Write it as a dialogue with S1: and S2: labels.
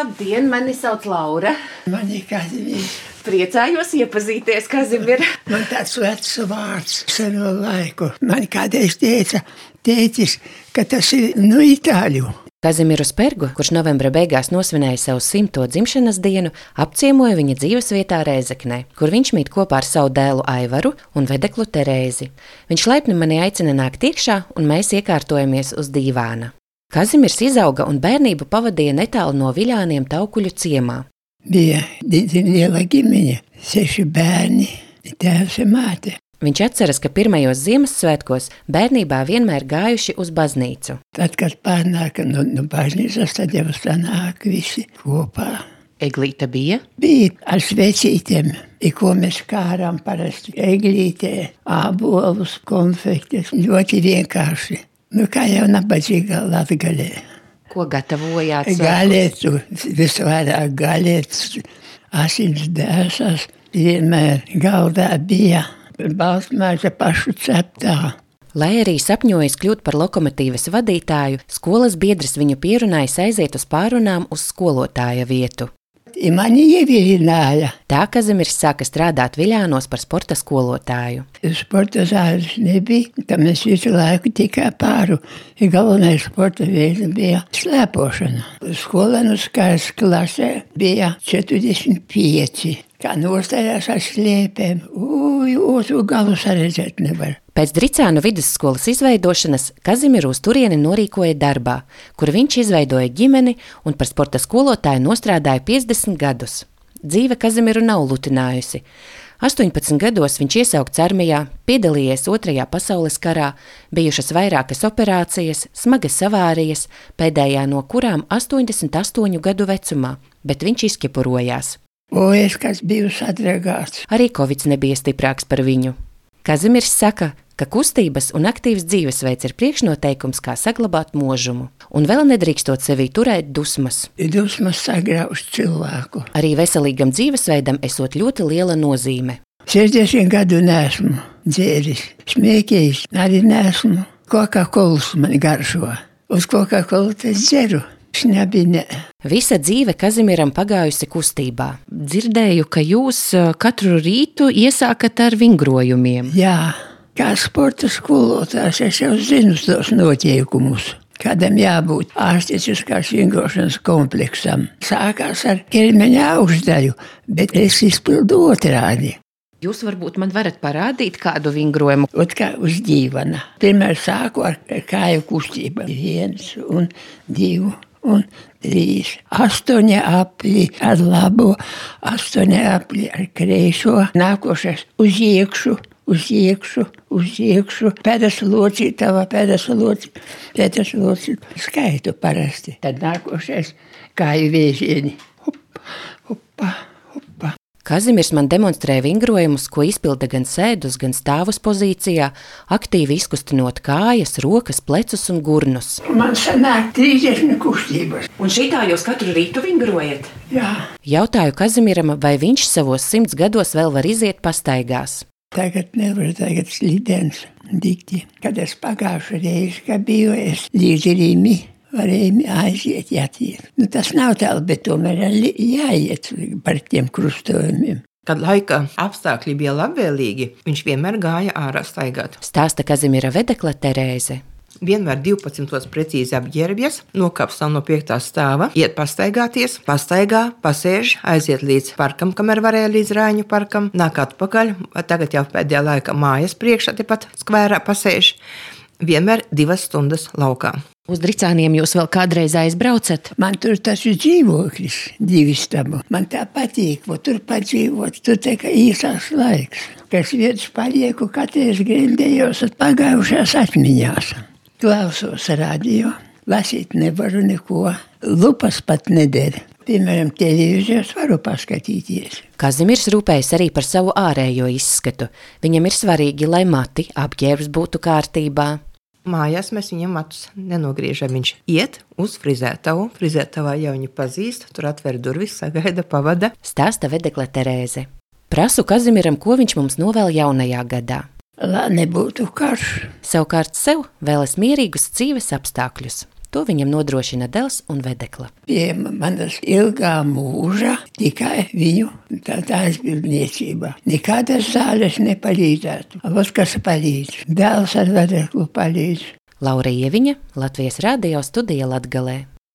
S1: Labdien, mani sauc Laura.
S2: Mani Kazimīrs.
S1: Priecājos iepazīties, Kazimir.
S2: Man tāds vecs vārds seno laiku. Man kādreiz tētis, ka tas ir itāļu.
S3: Kazimiru Spergu, kurš novembra beigās nosvinēja savu 100. dzimšanas dienu, apciemoja viņa dzīvesvietā Rēzeknē, kur viņš mīt kopā ar savu dēlu Aivaru un vedeklu Terēzi. Viņš laipni mani aicina nākt iekšā, un mēs iekārtojamies uz dīvāna. Kazimirs izauga un bērnību pavadīja netālu no Viļāniem Taukuļu ciemā.
S2: Bija liela ģimeņa, 6 bērni, tēvs un māte.
S3: Viņš atceras, ka pirmajos Ziemassvētkos bērnībā vienmēr gājuši uz baznīcu.
S2: Tad, kad pārnākam no baznīcas, tad jau sanāk visi kopā.
S1: Eglīte bija?
S2: Bija ar svecītiem, ko mēs kārām parasti. Eglītē, ābolus, konfektes, ļoti vienkārši. Kā jau nabadzīgā Latgalē.
S1: Ko gatavojāt?
S2: Galētu, visvairāk galētas, asins dēsas, vienmēr galdā bija. Balstmaize pašu ceptā.
S3: Lai arī sapņojis kļūt par lokomotīves vadītāju, skolas biedrs viņu pierunājis aiziet uz pārunām uz skolotāja vietu.
S2: Mani ievilināja.
S3: Tā Kazimirs sāka strādāt Viļānos par sporta skolotāju.
S2: Sporta zāles nebija, tad mēs visu laiku tikai pāru. Galvenais sporta veids bija slēpošana. Skolēnu skaits klasē bija 45. Kā nostājās ar slēpēm, otru galu saredzēt nevar.
S3: Pēc Dricānu vidusskolas izveidošanas Kazimiru uz turieni norīkoja darbā, kur viņš izveidoja ģimeni un par sporta skolotāju nostrādāja 50 gadus. Dzīve Kazimiru nav lutinājusi. 18 gados viņš iesaukts armijā, piedalījies 2. pasaules karā, bijušas vairākas operācijas, smagas avārijas, pēdējā no kurām 88 gadu vecumā, bet viņš izķepurojās.
S2: Es kāds biju sadragāts.
S3: Arī Covids nebija stiprāks par viņu. Kazimirs saka, ka kustības un aktīvs dzīvesveids ir priekšnoteikums, kā saglabāt mūžumu. Un vēl nedrīkstot sevī turēt dusmas.
S2: Dusmas sagrauž cilvēku.
S3: Arī veselīgam dzīvesveidam esot ļoti liela nozīme.
S2: 60 gadu neesmu dzēris, smēķējis arī neesmu. Coca-Colas man garšo. Uz Coca-Cola es dzeru.
S3: Visa dzīve Kazimiram pagājusi kustībā.
S1: Dzirdēju, ka jūs katru rītu iesākat ar vingrojumiem.
S2: Jā, kā sporta skolotājs es jau zinu tos noteikumus. Kādam jābūt ārstnieciskās vingrošanas kompleksam. Sākās ar ķermeņa augšdaļu, bet es izpildu otrādi.
S1: Jūs varbūt man varat parādīt kādu vingrojumu?
S2: Kā uz dīvana. Pirmā sāku ar kāju kustību. 1 un 2. Un 3, 8 apli ar labo, 8 apli ar kreiso. Nākošais uz iekšu, pēdas locī, skaitu parasti. Tad nākošais kāju vēzieni. Hopa.
S3: Kazimirs man demonstrēja vingrojumus, ko izpilda gan sēdus, gan stāvus pozīcijā, aktīvi izkustinot kājas, rokas, plecus un gurnus.
S2: Man sanāk 30 kustības.
S1: Un šitā jūs katru rītu vingrojat?
S2: Jā.
S3: Jautāju Kazimiram, vai viņš savos 100 gados vēl var iziet pastaigās.
S2: Tagad nevaru, tagad slidens dikti. Kad es pagājušu reizi, ka biju es līdz Rīmi, varēja aiziet, jātiet. Tas nav tālu, bet tomēr jāiet par tiem krustojumiem.
S4: Kad laika apstākļi bija labvēlīgi, viņš vienmēr gāja ārā staigāt.
S3: Stāsta Kazimira vedekla Terēze.
S4: Vienmēr 12. precīzi apģērbies, nokāpst no 5. stāva, iet pastaigāties, pastaigā, pasēž, aiziet līdz parkam, kamēr varēja līdz Rāņu parkam, nāk atpakaļ, tagad jau pēdējā laika mājas priekšā, tepat skvērā pasēž. Vienmēr 2 stundas laukā.
S1: Uz Dricāniem jūs vēl kādreiz aizbraucat?
S2: Man tur tas ir dzīvoklis, 2 stabu. Man tā patīk, tur padzīvot, tur tā īsās laiks. Kas vietas palieku, katreiz grindējos pagājušās atmiņās. Klausos radio, lasīt nevaru neko, lupas pat nedara. Piemēram, televīzijas varu paskatīties.
S3: Kazimirs rūpējas arī par savu ārējo izskatu. Viņam ir svarīgi, lai mati, apģērbs būtu kārtībā.
S4: Mājās mēs viņam matus nenogriežam. Viņš iet uz frizētavu. Frizētavā jau viņu pazīst, tur atver durvis, sagaida, pavada.
S3: Stāsta vedekla Terēze. Prasu Kazimiram, ko viņš mums novēl jaunajā gadā.
S2: Lai nebūtu karš.
S3: Savukārt sev vēlas mierīgus dzīves apstākļus. To viņam nodrošina dēls un vedekla.
S2: Pie manas ilgā mūža tikai viņu tā aizbildniecība. Nekādas zāles nepalīdzētu. Vot kas palīdz. Dēls ar vedeklu palīdz.
S3: Laura Ieviņa, Latvijas radio studija Latgalē.